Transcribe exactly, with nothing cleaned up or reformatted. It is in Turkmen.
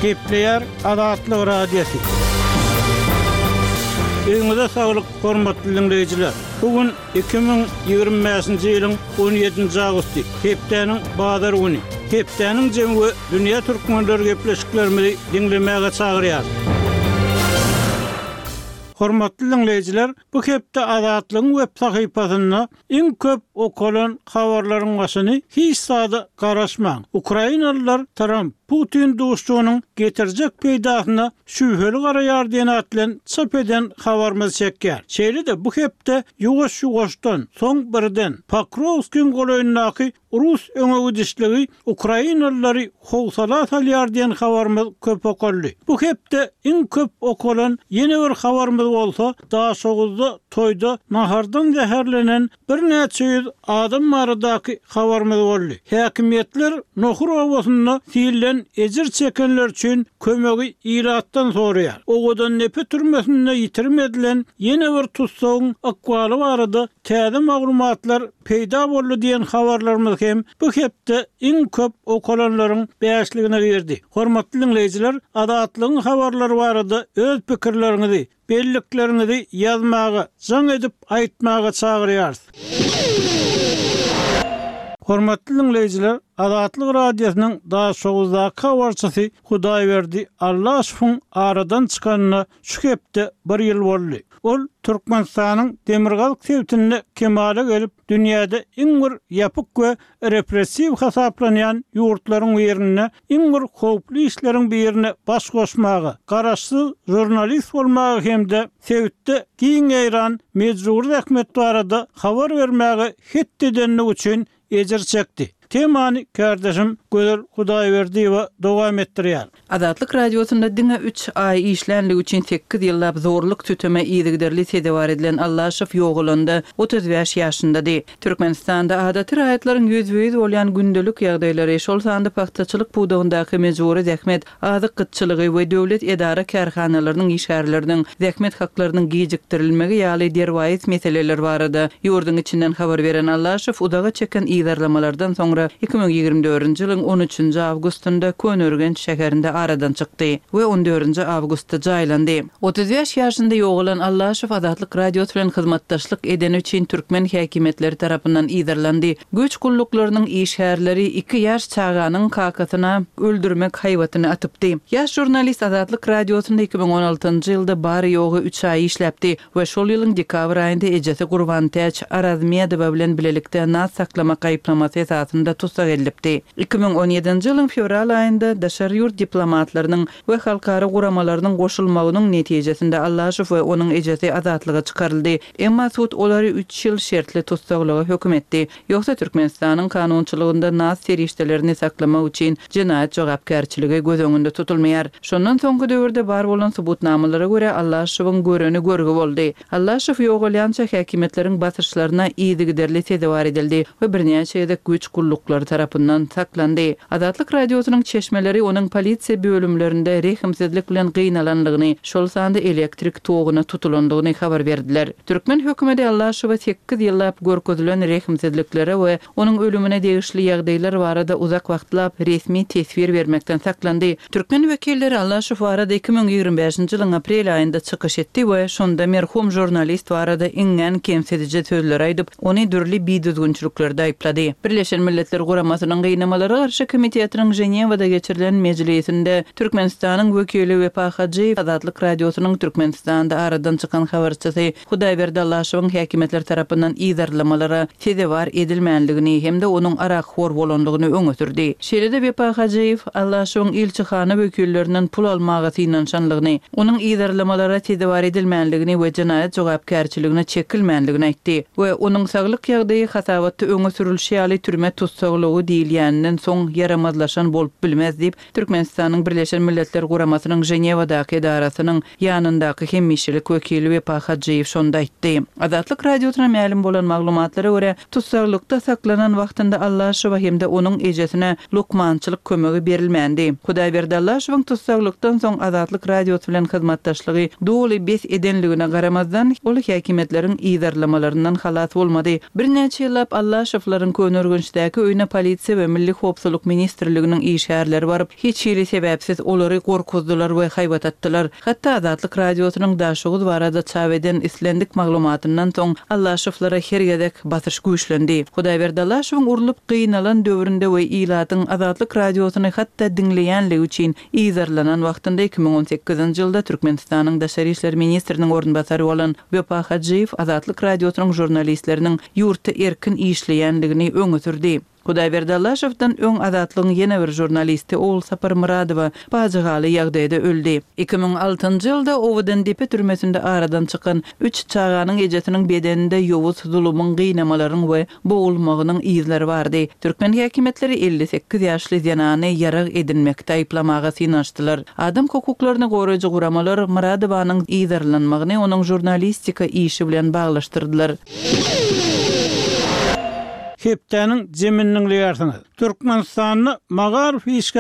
Kepler Adatlyk Radiosu. Öňüňizde saglyk, hormatly dinleyijiler. Bugün iki bin ýygrimi beşinji ýylyň on ýedinji agusty, Hepdeniň Badar güni. Hepdeniň jemgy dünýä türkmenleri gepleşiklerimizi dinlemäge çagyrýar. Hormatly dinleyijiler, bu hepde Adatlyň web sahypasyna iň köp okulan habarlaryň başyny hiç sada garaşmaň. Ukrainalılar Trump Putin dostluğunun getirjek peýdasyna şüpheli garaýar diýen atlan çap eden habarymyz çekýär. Şeýle-de bu hepde ýuwaş-ýuwaşdan soň birden Pokrovskiň golaýyndaky Rus öňe gidişligi Ukrainalylary howsala salýar diýen habarymyz köp okuldy. Bu hepde iň köp okulan ýene bir habarymyz bolsa, daha soguzda toyda nahardan zäherlenen bir näçe ýüz adam baradaky habarymyz boldy. Häkimetler nohur owasyna fiilen ejir çekenler üçin kömegi iratdan soraýar. Ogadan nepe türmesinde ýitirmedilen ýene bir tutsagyň akwaly barada täze maglumatlar peýda boldy diýen habarlarymyz hem bu hepde iň köp okulanlaryň beýasligine girdi. Hormatly dinleyijiler, Adatlyň habarlary barada öz pikirleriňizi, belliklerinizi yazmaga, jaň edip aýtmaga çagyrýar. Hormatly dinleyijiler, Adatlyk Radiosynyň daha soguzdaky habarçysy Hudaýberdi Allaşyň aradan çykanyna şu hepde bir ýyl boldy. Ol Türkmenistanyň demirgalyk sewtine kemale gelip dünýäde iň bir ýapyk we repressiw hasaplanýan ýurtlaryň ýerine, iň bir howply işleriň birine baş goşmagy, garaşsyz jurnalist bolmagy hemde sewtde giň eýran mejbur rahmet barada habar bermäge hitdedenlik üçin ejir çekdi. Temany kardeşim Gözel Hudaýberdiýewa dowam etdirýär. Adatlyk radiosunda diňe üç ay işlenligi üçin sekiz ýyllap zorluk tüteme ýygyderli sedewar edilen Allaşew ýoğulanda otuz beş ýaşyndady. Türkmenistanda adaty raýatlaryň ýüzüýiz bolýan gündelik ýagdaýlary şol sanda paxtaçylyk puwdugyndaky mejburi zähmet, azyk gytçylygy we döwlet edara karhanalarynyň işgärleriniň zähmet haklarynyň gijikdirilmegi ýaly derwayet meseleler barada ýurdun içinden habar beren Allaşew udaga çeken ýydarlamalardan soňra iki bin ýygrimi dördünji ýylyň on üçünji awgustunda Könörgen şäherinde aradan çykdy we on dördünji awgustda jaýlandy. otuz beş ýaşynda ýoğulan Allaşew Adatlyk Radiosu bilen hyzmatdaşlyk eden üçin türkmen häkimetleri tarapyndan ýydarlandy. Güç gullaklarynyň işgärleri iki ýaş çaganyň kakasyna öldürmek haýwatyny atypdy. Ýaş jurnalist Adatlyk Radiosunda iki bin on altynji ýylda bary ýoğu üç ay işläpdi we şol ýylyň dekabr aýynda ejesi Gurban Täç Arazmiýedowa bilen bilelikde nas saklamak aýplamasy esasynda tutsak edilipdi. iki bin on ýedinji ýylyň fevral aýynda daşary ýurt diplomatlarynyň we halkara guramalarynyň goşulmagynyň netijesinde Allaşew we onuň ejesi azatlyga çykaryldy. Emma sud olary üç ýyl şertli tutsaklyga hökm etdi. Ýoksa Türkmenistanyň kanunçylygynda nas serişdelerini saklamak üçin jinayet jogapkärçiligi göz öňünde tutulmaýar. Şondan soňky döwürde bar bolan subutnamalara görä Allaşewyň göreni görgi boldy. Allaşew ýoğulýança häkimetleriň basyrçylaryna ýygyderli sedewar edildi we birnäçe ýerde güç gullukları tarapyndan saklandy. Adatlyk Radiosynyň çeşmeleri onuň polisiýa bölümlerinde rehimsizlik bilen gynananlygyny, şol sanda elektrik togyna tutulandygyny habar berdiler. Türkmen hökümeti Allaşewa sekiz ýyllap görkezülen rehimsizliklere we onuň ölümine degişli ýagdaýlar barada uzak wagtlap resmi tesbir bermekden saklandy. Türkmen wekilleri Allaşew barada iki bin ýygrimi beşinji ýylyň aprel aýynda çykyş etdi we şonda merhum jurnalist barada iňen kemsediji sözler aýdyp, ony dürli biýdüzgünçiliklerde aýplady. Birleşen Milletler Guramasynyň gynamalara garşy komitetining Jenewada geçirilen mejlisinde Türkmenistanyň wekili Wepa Hajyýew Adatlyk Radiosynyň Türkmenistanda aradan çykan habarçysy Hudaýberdi Allaşewyň häkimetler tarapyndan ýydarlamalara sedewar edilmänligini hemde onuň arahor bolandygyny öňe sürdi. Şeýle-de Wepa Hajyýew Allaşewyň ilçihana wekillerinden pul almagy synanşanlygyny, onuň ýydarlamalara sedewar edilmänligini we jinayet jogapkärçiligine çekilmänligini aýtdy we onuň saglyk ýagdaýy hasawatda öňe sürilşi ýaly türme tutsaklygy diýilýäninden soň yaramazlaşan bolup bilmez diýip Türkmenistanyň Birleşen Milletler Guramasynyň Jenewadaky edarasynyň ýanyndaky hemmişilik wekili Wepa Hajyýew şonda aýtdy. Adatlyk Radiosyna ma'lum bolan maglumatlara görä tutsaklykda saklanan wagtynda Allaşew hemde onuň ejesine lukmançylyk kömegi berilmändi. Hudaýberdi Allaşewyň tutsaklykdan soň Adatlyk Radiosu bilen hyzmatdaşlygy doly bes edenligine garamazdan ol häkimetleriň ýydarlamalarynyň halat bolmady. Bir näçe ýyllap Allaşewlaryň Könörgençdäki öýüne polisiýa we Milli Howpsuzlyk ministrliginiň işgärleri baryp, hiç ýeri sebäpsiz olary gorkuzdylar we haýbat atdylar. Hatda Azatlyk radiosynyň daşugy barada çap eden islendik maglumatyndan soň Allaşowlara hergedek basyş güýçlendi. Hudaýberdi Allaşowyň urulyp gynnalan döwründe we ilatyň Azatlyk radiosyny hatda dinleýänligi üçin izarlanan wagtynda iki ming on sekizinji ýylda Türkmenistanyň Daşary işler ministriniň ornbasary bolan Wepa Hajyýew Azatlyk radiosynyň jurnalistleriniň ýurtda erkin işleýänligini öňe sürdi. Hudaýberdi Allaşowdan öň Azatlygyň ýene bir jurnalisti Oğul Sapar Muradowa bajygaly ýagdaýda öldi. iki ming altynjy ýylda Owudan Depe türmesinde aradan çykan üç çaganyň ejetiniň bedeninde ýowuz zulumyň gynamalary we boğulmagynyň izleri bardy. Türkmen häkimetleri elli sekiz ýaşly ýanany ýarag edinmekde aýplamaga synanyşdylar. Adam hukuklaryny goraýjy guramalar Muradowanyň izarlanmagyny onuň jurnalistika işi bilen baglaşdyrdylar. Hepdeniň jeminniň liýasyny Türkmenistanyny Magar